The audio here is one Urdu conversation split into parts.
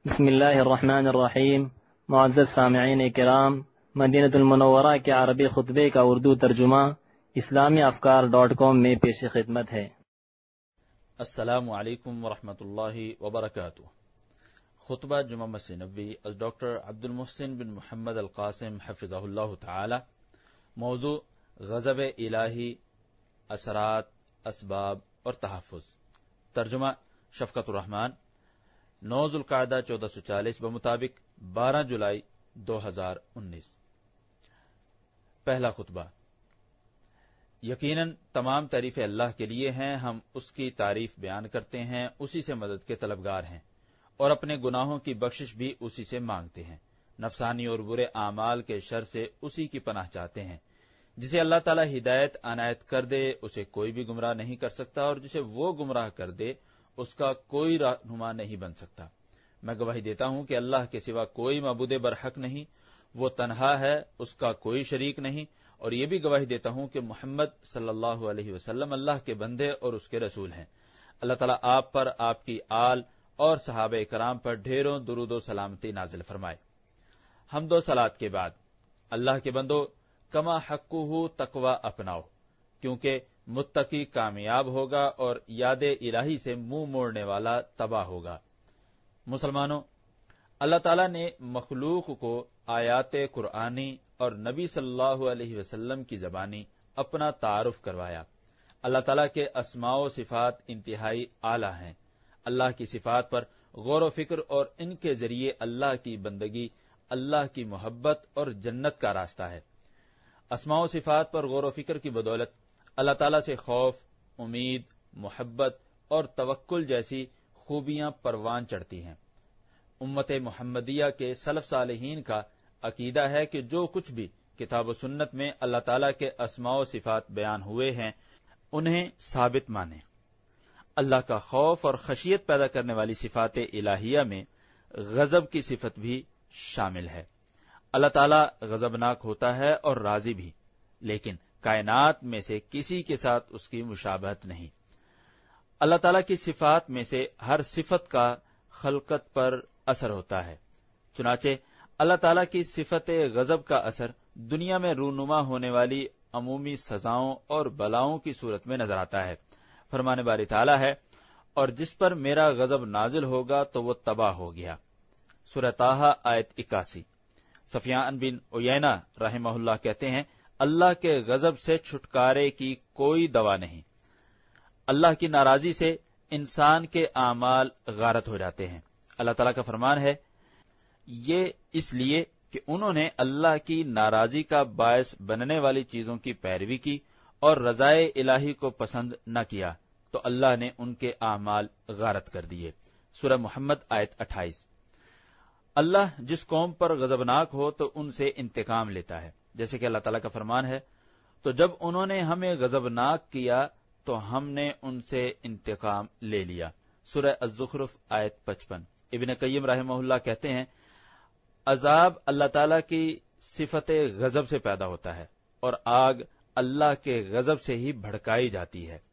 بسم اللہ الرحمن الرحیم۔ معزز سامعین کرام، مدینہ المنورہ کے عربی خطبے کا اردو ترجمہ اسلامیافکار.com میں پیش خدمت ہے۔ السلام علیکم ورحمۃ اللہ وبرکاتہ۔ خطبہ جمعہ مسجد نبوی از ڈاکٹر عبد المحسن بن محمد القاسم حفظہ اللہ تعالی۔ موضوع غضب الہی، اثرات، اسباب اور تحفظ۔ ترجمہ شفقت الرحمان۔ 9 ذوالقعدہ 1440 بمطابق 12 جولائی 2019۔ پہلا خطبہ۔ یقیناً تمام تعریفیں اللہ کے لیے ہیں، ہم اس کی تعریف بیان کرتے ہیں، اسی سے مدد کے طلبگار ہیں اور اپنے گناہوں کی بخشش بھی اسی سے مانگتے ہیں۔ نفسانی اور برے اعمال کے شر سے اسی کی پناہ چاہتے ہیں۔ جسے اللہ تعالی ہدایت عنایت کر دے اسے کوئی بھی گمراہ نہیں کر سکتا، اور جسے وہ گمراہ کر دے اس کا کوئی رہنما نہیں بن سکتا۔ میں گواہی دیتا ہوں کہ اللہ کے سوا کوئی معبود برحق نہیں، وہ تنہا ہے، اس کا کوئی شریک نہیں، اور یہ بھی گواہی دیتا ہوں کہ محمد صلی اللہ علیہ وسلم اللہ کے بندے اور اس کے رسول ہیں۔ اللہ تعالیٰ آپ پر، آپ کی آل اور صحابہ کرام پر ڈھیروں درود و سلامتی نازل فرمائے۔ حمد و صلات کے بعد اللہ کے بندو، کما حقہ تقوی اپناؤ، کیونکہ متقی کامیاب ہوگا اور یاد الہی سے منہ موڑنے والا تباہ ہوگا۔ مسلمانوں، اللہ تعالیٰ نے مخلوق کو آیات قرآنی اور نبی صلی اللہ علیہ وسلم کی زبانی اپنا تعارف کروایا۔ اللہ تعالیٰ کے اسماء و صفات انتہائی اعلیٰ ہیں۔ اللہ کی صفات پر غور و فکر اور ان کے ذریعے اللہ کی بندگی، اللہ کی محبت اور جنت کا راستہ ہے۔ اسماء و صفات پر غور و فکر کی بدولت اللہ تعالیٰ سے خوف، امید، محبت اور توکل جیسی خوبیاں پروان چڑھتی ہیں۔ امت محمدیہ کے سلف صالحین کا عقیدہ ہے کہ جو کچھ بھی کتاب و سنت میں اللہ تعالیٰ کے اسماء و صفات بیان ہوئے ہیں انہیں ثابت مانیں۔ اللہ کا خوف اور خشیت پیدا کرنے والی صفات الہیہ میں غضب کی صفت بھی شامل ہے۔ اللہ تعالیٰ غضبناک ہوتا ہے اور راضی بھی، لیکن کائنات میں سے کسی کے ساتھ اس کی مشابہت نہیں۔ اللہ تعالیٰ کی صفات میں سے ہر صفت کا خلقت پر اثر ہوتا ہے، چنانچہ اللہ تعالیٰ کی صفت غضب کا اثر دنیا میں رونما ہونے والی عمومی سزاؤں اور بلاؤں کی صورت میں نظر آتا ہے۔ فرمان باری تعالیٰ ہے، اور جس پر میرا غضب نازل ہوگا تو وہ تباہ ہو گیا۔ سورہ طٰہٰ آیت 81۔ سفیان بن عیینہ رحمہ اللہ کہتے ہیں، اللہ کے غضب سے چھٹکارے کی کوئی دوا نہیں۔ اللہ کی ناراضی سے انسان کے اعمال غارت ہو جاتے ہیں۔ اللہ تعالیٰ کا فرمان ہے، یہ اس لیے کہ انہوں نے اللہ کی ناراضی کا باعث بننے والی چیزوں کی پیروی کی اور رضائے الہی کو پسند نہ کیا تو اللہ نے ان کے اعمال غارت کر دیے۔ سورہ محمد آیت 28۔ اللہ جس قوم پر غضبناک ہو تو ان سے انتقام لیتا ہے، جیسے کہ اللہ تعالیٰ کا فرمان ہے، تو جب انہوں نے ہمیں غضبناک کیا تو ہم نے ان سے انتقام لے لیا۔ سورہ الزخرف آیت 55۔ ابن قیم رحمہ اللہ کہتے ہیں، عذاب اللہ تعالیٰ کی صفت غضب سے پیدا ہوتا ہے اور آگ اللہ کے غضب سے ہی بھڑکائی جاتی ہے۔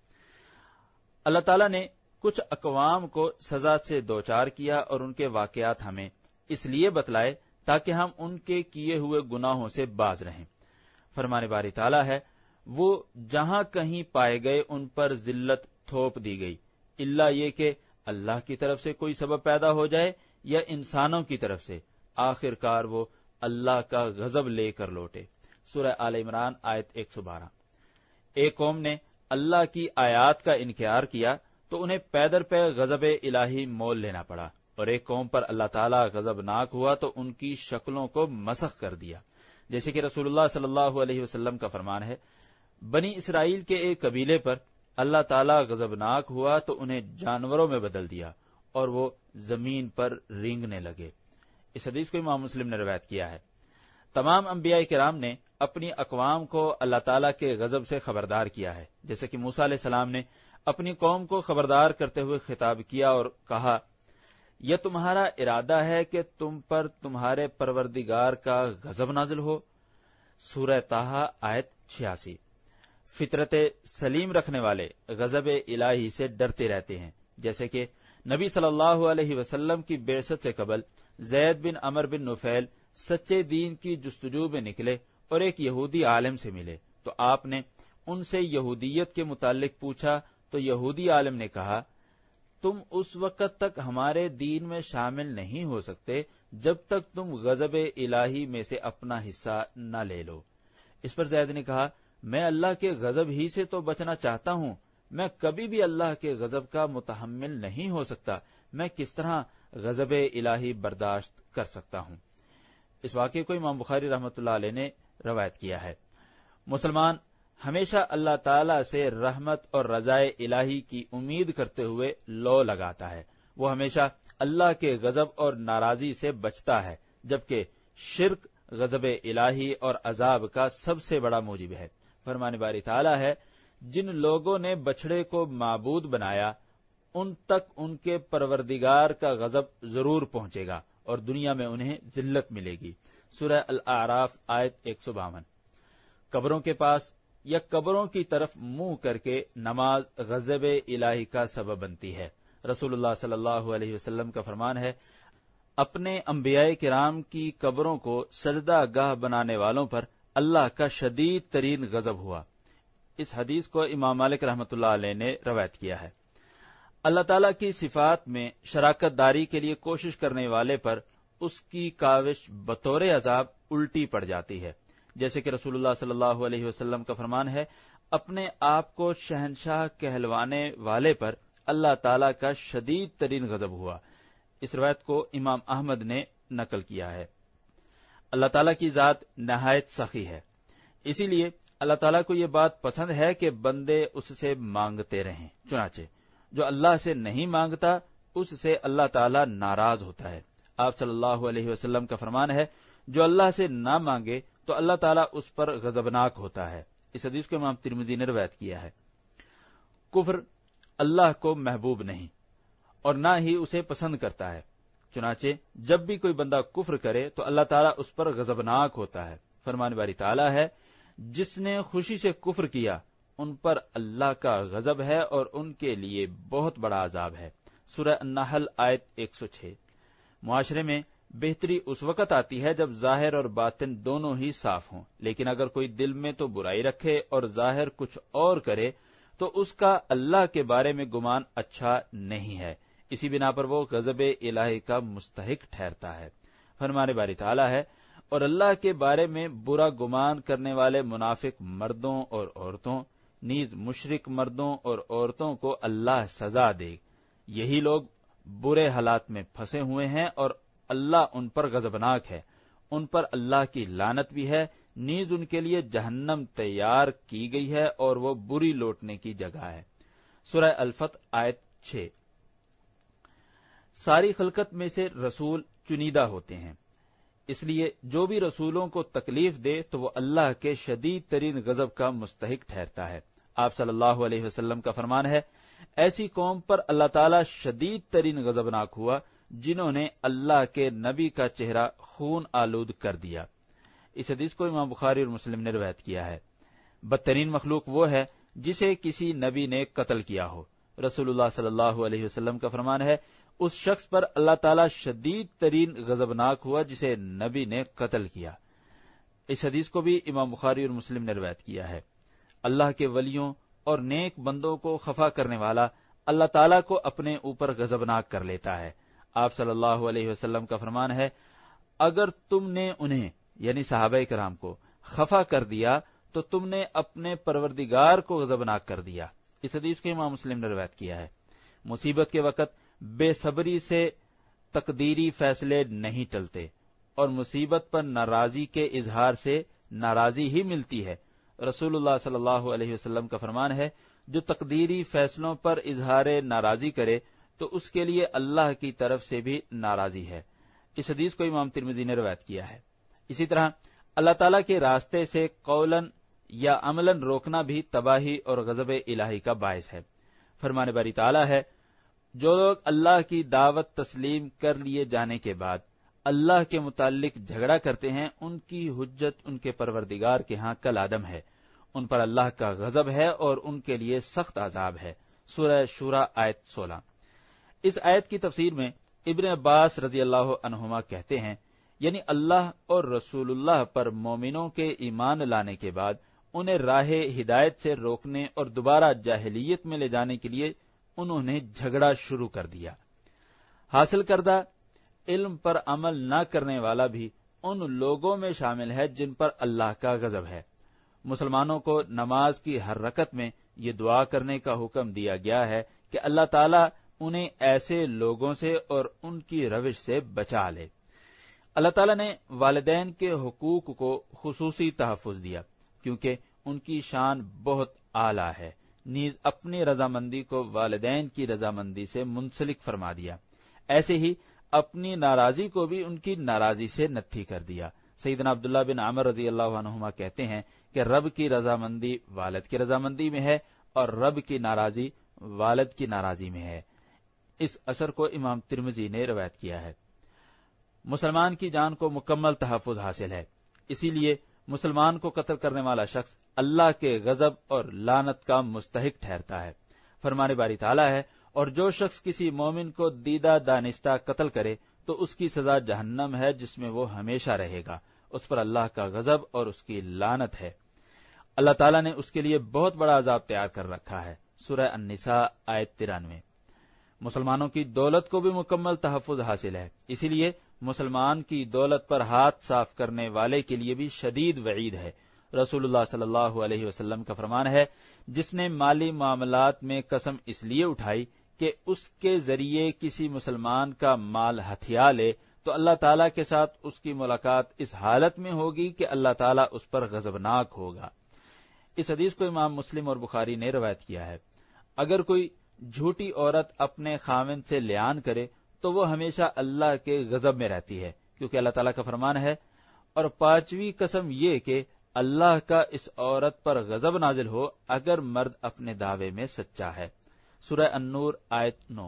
اللہ تعالیٰ نے کچھ اقوام کو سزا سے دوچار کیا اور ان کے واقعات ہمیں اس لیے بتلائے تاکہ ہم ان کے کیے ہوئے گناہوں سے باز رہیں۔ فرمان باری تعالیٰ ہے، وہ جہاں کہیں پائے گئے ان پر ذلت تھوپ دی گئی، الا یہ کہ اللہ کی طرف سے کوئی سبب پیدا ہو جائے یا انسانوں کی طرف سے، آخر کار وہ اللہ کا غضب لے کر لوٹے۔ سورہ آل عمران آیت 112۔ ایک قوم نے اللہ کی آیات کا انکار کیا تو انہیں پے در پے غضب الہی مول لینا پڑا، اور ایک قوم پر اللہ تعالیٰ غضبناک ہوا تو ان کی شکلوں کو مسخ کر دیا، جیسے کہ رسول اللہ صلی اللہ علیہ وسلم کا فرمان ہے، بنی اسرائیل کے ایک قبیلے پر اللہ تعالیٰ غضبناک ہوا تو انہیں جانوروں میں بدل دیا اور وہ زمین پر رینگنے لگے۔ اس حدیث کو امام مسلم نے روایت کیا ہے۔ تمام انبیاء کرام نے اپنی اقوام کو اللہ تعالیٰ کے غضب سے خبردار کیا ہے، جیسے کہ موسیٰ علیہ السلام نے اپنی قوم کو خبردار کرتے ہوئے خطاب کیا اور کہا، یہ تمہارا ارادہ ہے کہ تم پر تمہارے پروردگار کا غضب نازل ہو۔ سورہ طٰہٰ آیت 86۔ فطرت سلیم رکھنے والے غضب الہی سے ڈرتے رہتے ہیں، جیسے کہ نبی صلی اللہ علیہ وسلم کی بعثت سے قبل زید بن عمر بن نفیل سچے دین کی جستجو میں نکلے اور ایک یہودی عالم سے ملے تو آپ نے ان سے یہودیت کے متعلق پوچھا تو یہودی عالم نے کہا تم اس وقت تک ہمارے دین میں شامل نہیں ہو سکتے جب تک تم غضب الہی میں سے اپنا حصہ نہ لے لو۔ اس پر زید نے کہا میں اللہ کے غضب ہی سے تو بچنا چاہتا ہوں، میں کبھی بھی اللہ کے غضب کا متحمل نہیں ہو سکتا، میں کس طرح غضب الہی برداشت کر سکتا ہوں۔ اس واقعے کو امام بخاری رحمۃ اللہ علیہ نے روایت کیا ہے۔ مسلمان ہمیشہ اللہ تعالی سے رحمت اور رضائے الہی کی امید کرتے ہوئے لو لگاتا ہے، وہ ہمیشہ اللہ کے غضب اور ناراضی سے بچتا ہے، جبکہ شرک غضب الہی اور عذاب کا سب سے بڑا موجب ہے۔ فرمان باری تعالی ہے جن لوگوں نے بچھڑے کو معبود بنایا ان تک ان کے پروردگار کا غضب ضرور پہنچے گا اور دنیا میں انہیں ذلت ملے گی۔ سورہ الاعراف آیت 152۔ قبروں کے پاس یا قبروں کی طرف منہ کر کے نماز غضب الہی کا سبب بنتی ہے۔ رسول اللہ صلی اللہ علیہ وسلم کا فرمان ہے اپنے انبیاء کرام کی قبروں کو سجدہ گاہ بنانے والوں پر اللہ کا شدید ترین غضب ہوا۔ اس حدیث کو امام مالک رحمۃ اللہ علیہ نے روایت کیا ہے۔ اللہ تعالیٰ کی صفات میں شراکت داری کے لیے کوشش کرنے والے پر اس کی کاوش بطور عذاب الٹی پڑ جاتی ہے، جیسے کہ رسول اللہ صلی اللہ علیہ وسلم کا فرمان ہے اپنے آپ کو شہنشاہ کہلوانے والے پر اللہ تعالیٰ کا شدید ترین غضب ہوا۔ اس روایت کو امام احمد نے نقل کیا ہے۔ اللہ تعالیٰ کی ذات نہایت سخی ہے، اسی لیے اللہ تعالیٰ کو یہ بات پسند ہے کہ بندے اس سے مانگتے رہیں۔ چنانچہ جو اللہ سے نہیں مانگتا اس سے اللہ تعالیٰ ناراض ہوتا ہے۔ آپ صلی اللہ علیہ وسلم کا فرمان ہے جو اللہ سے نہ مانگے تو اللہ تعالیٰ اس پر غضبناک ہوتا ہے۔ اس حدیث کو امام ترمذی نے روایت کیا ہے۔ کفر اللہ کو محبوب نہیں اور نہ ہی اسے پسند کرتا ہے، چنانچہ جب بھی کوئی بندہ کفر کرے تو اللہ تعالیٰ اس پر غضبناک ہوتا ہے۔ فرمان باری تعالیٰ ہے جس نے خوشی سے کفر کیا ان پر اللہ کا غضب ہے اور ان کے لیے بہت بڑا عذاب ہے۔ سورہ النحل آیت 106۔ معاشرے میں بہتری اس وقت آتی ہے جب ظاہر اور باطن دونوں ہی صاف ہوں، لیکن اگر کوئی دل میں تو برائی رکھے اور ظاہر کچھ اور کرے تو اس کا اللہ کے بارے میں گمان اچھا نہیں ہے، اسی بنا پر وہ غضب الہی کا مستحق ٹھہرتا ہے۔ فرمان باری تعالیٰ ہے اور اللہ کے بارے میں برا گمان کرنے والے منافق مردوں اور عورتوں نیز مشرک مردوں اور عورتوں کو اللہ سزا دے، یہی لوگ برے حالات میں پھنسے ہوئے ہیں اور اللہ ان پر غضبناک ہے، ان پر اللہ کی لعنت بھی ہے، نیز ان کے لیے جہنم تیار کی گئی ہے اور وہ بری لوٹنے کی جگہ ہے۔ سورہ الفتح آیت 6۔ ساری خلقت میں سے رسول چنیدہ ہوتے ہیں، اس لیے جو بھی رسولوں کو تکلیف دے تو وہ اللہ کے شدید ترین غضب کا مستحق ٹھہرتا ہے۔ آپ صلی اللہ علیہ وسلم کا فرمان ہے ایسی قوم پر اللہ تعالیٰ شدید ترین غضبناک ہوا جنہوں نے اللہ کے نبی کا چہرہ خون آلود کر دیا۔ اس حدیث کو امام بخاری اور مسلم نے روایت کیا ہے۔ بدترین مخلوق وہ ہے جسے کسی نبی نے قتل کیا ہو۔ رسول اللہ صلی اللہ علیہ وسلم کا فرمان ہے اس شخص پر اللہ تعالیٰ شدید ترین غضبناک ہوا جسے نبی نے قتل کیا۔ اس حدیث کو بھی امام بخاری اور مسلم نے روایت کیا ہے۔ اللہ کے ولیوں اور نیک بندوں کو خفا کرنے والا اللہ تعالیٰ کو اپنے اوپر غضبناک کر لیتا ہے۔ آپ صلی اللہ علیہ وسلم کا فرمان ہے اگر تم نے انہیں یعنی صحابہ کرام کو خفا کر دیا تو تم نے اپنے پروردگار کو غضبناک کر دیا۔ اس حدیث کو امام مسلم نے روایت کیا ہے۔ مصیبت کے وقت بے صبری سے تقدیری فیصلے نہیں ٹلتے اور مصیبت پر ناراضی کے اظہار سے ناراضی ہی ملتی ہے۔ رسول اللہ صلی اللہ علیہ وسلم کا فرمان ہے جو تقدیری فیصلوں پر اظہار ناراضی کرے تو اس کے لیے اللہ کی طرف سے بھی ناراضی ہے۔ اس حدیث کو امام ترمذی نے روایت کیا ہے۔ اسی طرح اللہ تعالیٰ کے راستے سے قولاً یا عملاً روکنا بھی تباہی اور غضب الہی کا باعث ہے۔ فرمان باری تعالیٰ ہے جو لوگ اللہ کی دعوت تسلیم کر لیے جانے کے بعد اللہ کے متعلق جھگڑا کرتے ہیں ان کی حجت ان کے پروردگار کے ہاں کل عدم ہے، ان پر اللہ کا غضب ہے اور ان کے لیے سخت عذاب ہے۔ سورہ شورى آیت 16۔ اس آیت کی تفسیر میں ابن عباس رضی اللہ عنہما کہتے ہیں، یعنی اللہ اور رسول اللہ پر مومنوں کے ایمان لانے کے بعد انہیں راہ ہدایت سے روکنے اور دوبارہ جاہلیت میں لے جانے کے لیے انہوں نے جھگڑا شروع کر دیا۔ حاصل کردہ علم پر عمل نہ کرنے والا بھی ان لوگوں میں شامل ہے جن پر اللہ کا غضب ہے۔ مسلمانوں کو نماز کی ہر رکعت میں یہ دعا کرنے کا حکم دیا گیا ہے کہ اللہ تعالیٰ انہیں ایسے لوگوں سے اور ان کی روش سے بچا لے۔ اللہ تعالیٰ نے والدین کے حقوق کو خصوصی تحفظ دیا کیونکہ ان کی شان بہت اعلیٰ ہے، نیز اپنی رضامندی کو والدین کی رضامندی سے منسلک فرما دیا، ایسے ہی اپنی ناراضی کو بھی ان کی ناراضی سے نتھی کر دیا۔ سیدنا عبداللہ بن عمر رضی اللہ عنہما کہتے ہیں کہ رب کی رضامندی والد کی رضامندی میں ہے اور رب کی ناراضی والد کی ناراضی میں ہے۔ اس اثر کو امام ترمذی نے روایت کیا ہے۔ مسلمان کی جان کو مکمل تحفظ حاصل ہے، اسی لیے مسلمان کو قتل کرنے والا شخص اللہ کے غضب اور لعنت کا مستحق ٹھہرتا ہے۔ فرمان باری تعالیٰ ہے، اور جو شخص کسی مومن کو دیدہ دانستہ قتل کرے تو اس کی سزا جہنم ہے جس میں وہ ہمیشہ رہے گا، اس پر اللہ کا غضب اور اس کی لعنت ہے۔ اللہ تعالیٰ نے اس کے لیے بہت بڑا عذاب تیار کر رکھا ہے۔ سورہ النساء آیت 93۔ مسلمانوں کی دولت کو بھی مکمل تحفظ حاصل ہے، اسی لیے مسلمان کی دولت پر ہاتھ صاف کرنے والے کے لیے بھی شدید وعید ہے۔ رسول اللہ صلی اللہ علیہ وسلم کا فرمان ہے، جس نے مالی معاملات میں قسم اس لیے اٹھائی کہ اس کے ذریعے کسی مسلمان کا مال ہتھیا لے تو اللہ تعالیٰ کے ساتھ اس کی ملاقات اس حالت میں ہوگی کہ اللہ تعالیٰ اس پر غضبناک ہوگا۔ اس حدیث کو امام مسلم اور بخاری نے روایت کیا ہے۔ اگر کوئی جھوٹی عورت اپنے خاوند سے لیان کرے تو وہ ہمیشہ اللہ کے غضب میں رہتی ہے، کیونکہ اللہ تعالیٰ کا فرمان ہے، اور پانچویں قسم یہ کہ اللہ کا اس عورت پر غضب نازل ہو اگر مرد اپنے دعوے میں سچا ہے۔ سورہ النور آیت 9۔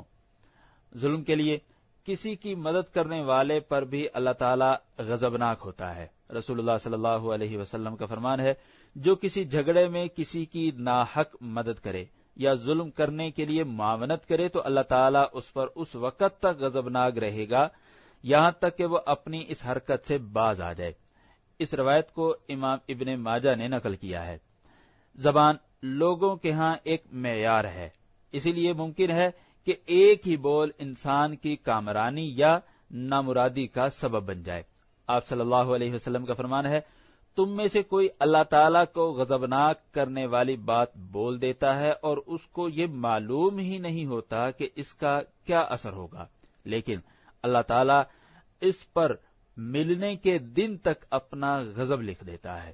ظلم کے لیے کسی کی مدد کرنے والے پر بھی اللہ تعالیٰ غضبناک ہوتا ہے۔ رسول اللہ صلی اللہ علیہ وسلم کا فرمان ہے، جو کسی جھگڑے میں کسی کی ناحق مدد کرے یا ظلم کرنے کے لیے معاونت کرے تو اللہ تعالیٰ اس پر اس وقت تک غضبناک رہے گا یہاں تک کہ وہ اپنی اس حرکت سے باز آ جائے۔ اس روایت کو امام ابن ماجہ نے نقل کیا ہے۔ زبان لوگوں کے ہاں ایک معیار ہے، اسی لیے ممکن ہے کہ ایک ہی بول انسان کی کامرانی یا نامرادی کا سبب بن جائے۔ آپ صلی اللہ علیہ وسلم کا فرمان ہے، تم میں سے کوئی اللہ تعالیٰ کو غضبناک کرنے والی بات بول دیتا ہے اور اس کو یہ معلوم ہی نہیں ہوتا کہ اس کا کیا اثر ہوگا، لیکن اللہ تعالیٰ اس پر ملنے کے دن تک اپنا غضب لکھ دیتا ہے۔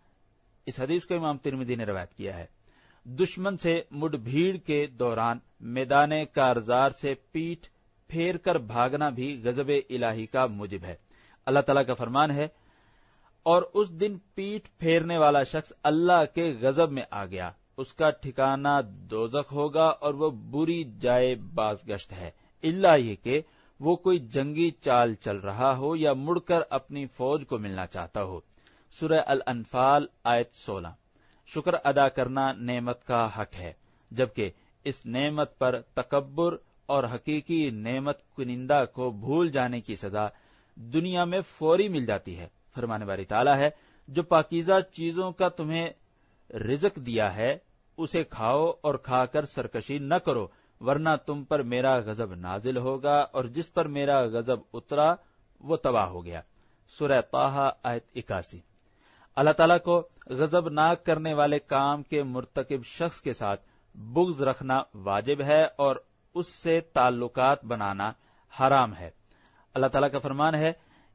اس حدیث کو امام ترمذی نے روایت کیا ہے۔ دشمن سے مڈ بھیڑ کے دوران میدان کارزار سے پیٹھ پھیر کر بھاگنا بھی غضب الہی کا موجب ہے۔ اللہ تعالیٰ کا فرمان ہے، اور اس دن پیٹھ پھیرنے والا شخص اللہ کے غضب میں آ گیا، اس کا ٹھکانہ دوزخ ہوگا اور وہ بری جائے بازگشت ہے، الا یہ کہ وہ کوئی جنگی چال چل رہا ہو یا مڑ کر اپنی فوج کو ملنا چاہتا ہو۔ سورہ الانفال آیت 16۔ شکر ادا کرنا نعمت کا حق ہے، جبکہ اس نعمت پر تکبر اور حقیقی نعمت کنندہ کو بھول جانے کی سزا دنیا میں فوری مل جاتی ہے۔ فرمان باری تعالیٰ ہے، جو پاکیزہ چیزوں کا تمہیں رزق دیا ہے اسے کھاؤ اور کھا کر سرکشی نہ کرو، ورنہ تم پر میرا غضب نازل ہوگا اور جس پر میرا غضب اترا وہ تباہ ہو گیا۔ سورہ طٰہٰ آیت 81۔ اللہ تعالیٰ کو غضب ناک کرنے والے کام کے مرتکب شخص کے ساتھ بغض رکھنا واجب ہے اور اس سے تعلقات بنانا حرام ہے۔ اللہ تعالیٰ کا فرمان ہے،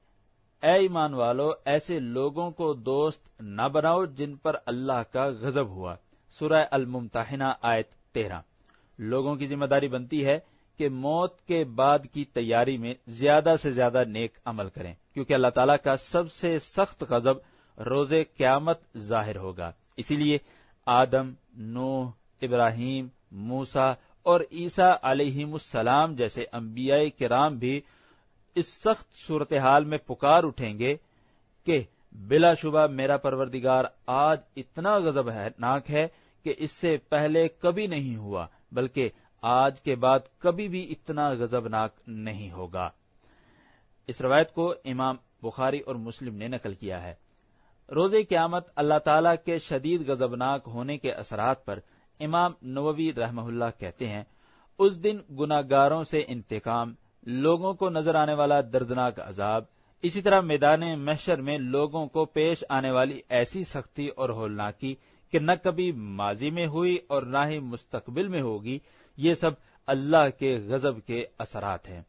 اے ایمان والو، ایسے لوگوں کو دوست نہ بناؤ جن پر اللہ کا غضب ہوا۔ سورہ الممتحنہ آیت 13۔ لوگوں کی ذمہ داری بنتی ہے کہ موت کے بعد کی تیاری میں زیادہ سے زیادہ نیک عمل کریں، کیونکہ اللہ تعالیٰ کا سب سے سخت غضب روز قیامت ظاہر ہوگا۔ اسی لیے آدم، نوح، ابراہیم، موسیٰ اور عیسیٰ علیہم السلام جیسے انبیاء کرام بھی اس سخت صورتحال میں پکار اٹھیں گے کہ بلا شبہ میرا پروردگار آج اتنا غضب ناک ہے کہ اس سے پہلے کبھی نہیں ہوا، بلکہ آج کے بعد کبھی بھی اتنا غضبناک نہیں ہوگا۔ اس روایت کو امام بخاری اور مسلم نے نقل کیا ہے۔ روز قیامت اللہ تعالیٰ کے شدید غضبناک ہونے کے اثرات پر امام نووی رحمہ اللہ کہتے ہیں، اس دن گناہگاروں سے انتقام، لوگوں کو نظر آنے والا دردناک عذاب، اسی طرح میدان محشر میں لوگوں کو پیش آنے والی ایسی سختی اور ہولناکی کہ نہ کبھی ماضی میں ہوئی اور نہ ہی مستقبل میں ہوگی، یہ سب اللہ کے غضب کے اثرات ہیں۔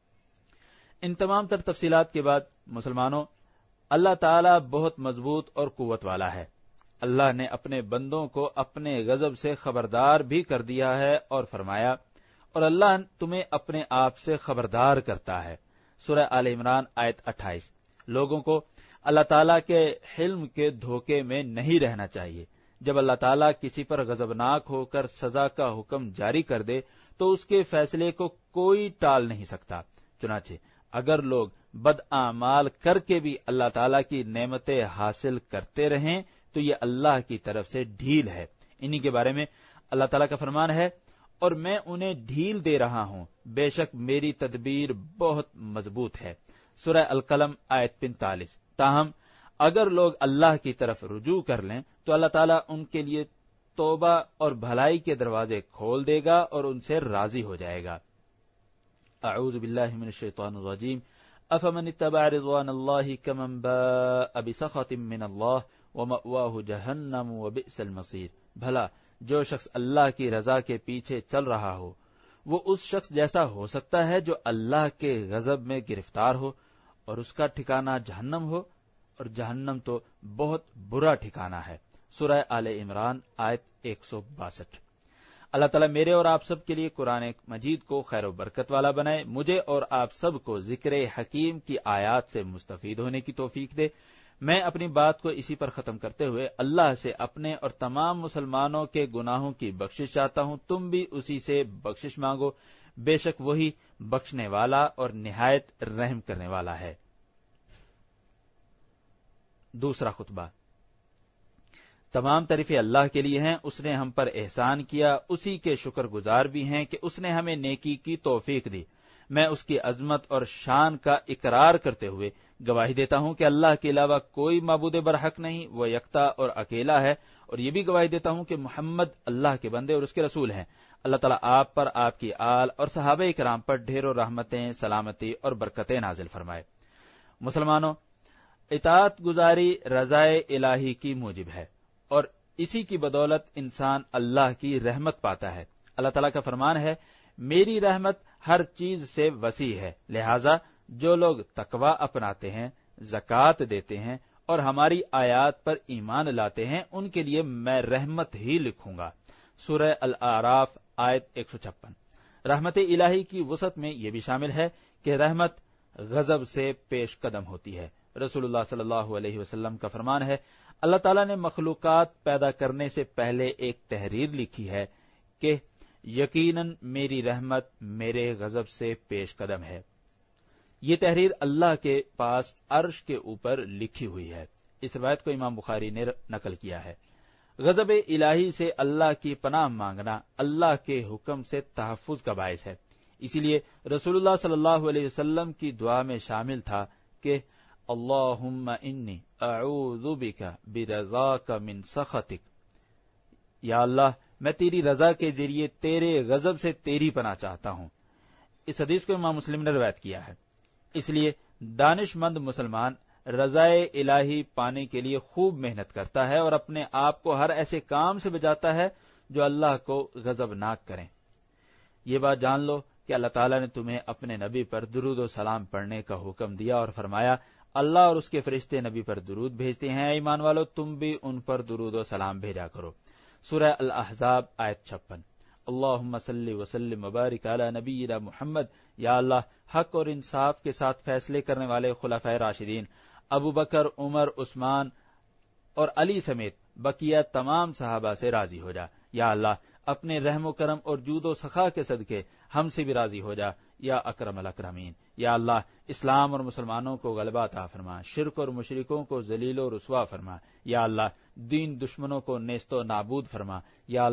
ان تمام تر تفصیلات کے بعد مسلمانوں، اللہ تعالیٰ بہت مضبوط اور قوت والا ہے۔ اللہ نے اپنے بندوں کو اپنے غضب سے خبردار بھی کر دیا ہے اور فرمایا، اور اللہ تمہیں اپنے آپ سے خبردار کرتا ہے۔ سورہ آل عمران آیت 28۔ لوگوں کو اللہ تعالیٰ کے حلم کے دھوکے میں نہیں رہنا چاہیے۔ جب اللہ تعالیٰ کسی پر غضبناک ہو کر سزا کا حکم جاری کر دے تو اس کے فیصلے کو کوئی ٹال نہیں سکتا۔ چنانچہ اگر لوگ بد اعمال کر کے بھی اللہ تعالیٰ کی نعمتیں حاصل کرتے رہیں تو یہ اللہ کی طرف سے ڈھیل ہے۔ انہی کے بارے میں اللہ تعالیٰ کا فرمان ہے، اور میں انہیں ڈھیل دے رہا ہوں، بے شک میری تدبیر بہت مضبوط ہے۔ سورہ القلم آیت 45۔ تاہم اگر لوگ اللہ کی طرف رجوع کر لیں تو اللہ تعالیٰ ان کے لیے توبہ اور بھلائی کے دروازے کھول دے گا اور ان سے راضی ہو جائے گا۔ اعوذ باللہ من الشیطان الرجیم۔ افمن اتبع رضوان اللہ کمن باء بسخط من اللہ ومأواہ جہنم وبئس المصیر۔ بھلا جو شخص اللہ کی رضا کے پیچھے چل رہا ہو وہ اس شخص جیسا ہو سکتا ہے جو اللہ کے غضب میں گرفتار ہو اور اس کا ٹھکانہ جہنم ہو، اور جہنم تو بہت برا ٹھکانہ ہے۔ سورہ آل عمران آیت 162۔ اللہ تعالیٰ میرے اور آپ سب کے لیے قرآن مجید کو خیر و برکت والا بنائے، مجھے اور آپ سب کو ذکر حکیم کی آیات سے مستفید ہونے کی توفیق دے۔ میں اپنی بات کو اسی پر ختم کرتے ہوئے اللہ سے اپنے اور تمام مسلمانوں کے گناہوں کی بخشش چاہتا ہوں۔ تم بھی اسی سے بخشش مانگو، بے شک وہی بخشنے والا اور نہایت رحم کرنے والا ہے۔ دوسرا خطبہ۔ تمام تعریفیں اللہ کے لیے ہیں، اس نے ہم پر احسان کیا، اسی کے شکر گزار بھی ہیں کہ اس نے ہمیں نیکی کی توفیق دی۔ میں اس کی عظمت اور شان کا اقرار کرتے ہوئے گواہی دیتا ہوں کہ اللہ کے علاوہ کوئی معبود برحق نہیں، وہ یکتا اور اکیلا ہے، اور یہ بھی گواہی دیتا ہوں کہ محمد اللہ کے بندے اور اس کے رسول ہیں۔ اللہ تعالیٰ آپ پر، آپ کی آل اور صحابہ کرام پر ڈھیروں رحمتیں، سلامتی اور برکتیں نازل فرمائے۔ مسلمانوں، اطاعت گزاری رضائے الہی کی موجب ہے، اور اسی کی بدولت انسان اللہ کی رحمت پاتا ہے۔ اللہ تعالیٰ کا فرمان ہے، میری رحمت ہر چیز سے وسیع ہے، لہذا جو لوگ تقوی اپناتے ہیں، زکوٰۃ دیتے ہیں اور ہماری آیات پر ایمان لاتے ہیں ان کے لیے میں رحمت ہی لکھوں گا۔ سورہ الاعراف آیت 156۔ رحمت الہی کی وسعت میں یہ بھی شامل ہے کہ رحمت غضب سے پیش قدم ہوتی ہے۔ رسول اللہ صلی اللہ علیہ وسلم کا فرمان ہے، اللہ تعالیٰ نے مخلوقات پیدا کرنے سے پہلے ایک تحریر لکھی ہے کہ یقیناً میری رحمت میرے غضب سے پیش قدم ہے۔ یہ تحریر اللہ کے پاس عرش کے اوپر لکھی ہوئی ہے۔ اس روایت کو امام بخاری نے نقل کیا ہے۔ غضب الہی سے اللہ کی پناہ مانگنا اللہ کے حکم سے تحفظ کا باعث ہے۔ اسی لیے رسول اللہ صلی اللہ علیہ وسلم کی دعا میں شامل تھا کہ اللہم انی اعوذ بک برضاک من سخطک، یا اللہ میں تیری رضا کے ذریعے تیرے غضب سے تیری پناہ چاہتا ہوں۔ اس حدیث کو امام مسلم نے روایت کیا ہے۔ اس لیے دانش مند مسلمان رضائے الہی پانے کے لیے خوب محنت کرتا ہے اور اپنے آپ کو ہر ایسے کام سے بچاتا ہے جو اللہ کو غضبناک کریں۔ یہ بات جان لو کہ اللہ تعالیٰ نے تمہیں اپنے نبی پر درود و سلام پڑھنے کا حکم دیا اور فرمایا، اللہ اور اس کے فرشتے نبی پر درود بھیجتے ہیں، ایمان والو تم بھی ان پر درود و سلام بھیجا کرو۔ سورہ الاحزاب آیت 56۔ اللہم صلی وسلم وبارک علی نبینا محمد، یا اللہ حق اور انصاف کے ساتھ فیصلے کرنے والے خلفائے راشدین ابو بکر، عمر، عثمان اور علی سمیت بقیہ تمام صحابہ سے راضی ہو جا۔ یا اللہ اپنے رحم و کرم اور جود و سخا کے صدقے ہم سے بھی راضی ہو جا یا اکرم الاکرمین۔ یا اللہ اسلام اور مسلمانوں کو غلبہ عطا فرما، شرک اور مشرکوں کو ذلیل و رسوا فرما۔ یا اللہ دین دشمنوں کو نیست و نابود فرما۔ یا اللہ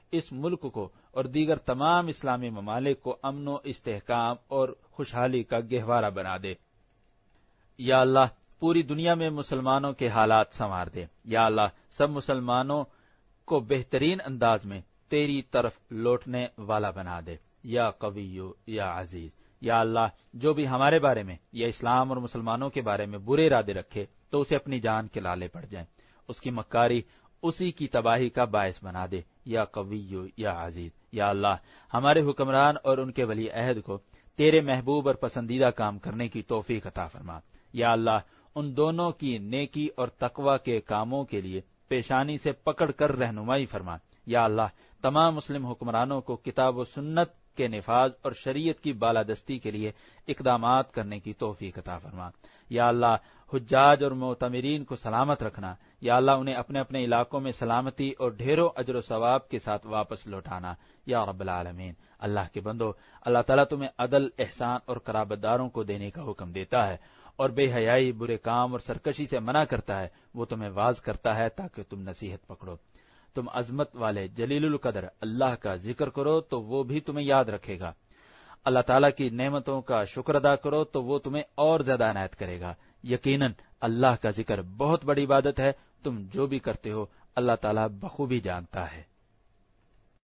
اس ملک کو اور دیگر تمام اسلامی ممالک کو امن و استحکام اور خوشحالی کا گہوارہ بنا دے۔ یا اللہ پوری دنیا میں مسلمانوں کے حالات سنوار دے۔ یا اللہ سب مسلمانوں کو بہترین انداز میں تیری طرف لوٹنے والا بنا دے۔ یا قوی یا عزیز، یا اللہ جو بھی ہمارے بارے میں یا اسلام اور مسلمانوں کے بارے میں برے ارادے رکھے تو اسے اپنی جان کے لالے پڑ جائیں، اس کی مکاری اسی کی تباہی کا باعث بنا دے۔ یا قوی یا عزیز، یا اللہ ہمارے حکمران اور ان کے ولی عہد کو تیرے محبوب اور پسندیدہ کام کرنے کی توفیق عطا فرما۔ یا اللہ ان دونوں کی نیکی اور تقوی کے کاموں کے لیے پیشانی سے پکڑ کر رہنمائی فرما۔ یا اللہ تمام مسلم حکمرانوں کو کتاب و سنت کے نفاذ اور شریعت کی بالادستی کے لیے اقدامات کرنے کی توفیق عطا فرما۔ یا اللہ حجاج اور معتمرین کو سلامت رکھنا۔ یا اللہ انہیں اپنے اپنے علاقوں میں سلامتی اور ڈھیروں اجر و ثواب کے ساتھ واپس لوٹانا۔ یا رب العالمین، اللہ کے بندو، اللہ تعالیٰ تمہیں عدل، احسان اور قرابت داروں کو دینے کا حکم دیتا ہے اور بے حیائی، برے کام اور سرکشی سے منع کرتا ہے۔ وہ تمہیں واعظ کرتا ہے تاکہ تم نصیحت پکڑو۔ تم عظمت والے جلیل القدر اللہ کا ذکر کرو تو وہ بھی تمہیں یاد رکھے گا۔ اللہ تعالیٰ کی نعمتوں کا شکر ادا کرو تو وہ تمہیں اور زیادہ عنایت کرے گا۔ یقیناً اللہ کا ذکر بہت بڑی عبادت ہے، تم جو بھی کرتے ہو اللہ تعالیٰ بخوبی جانتا ہے۔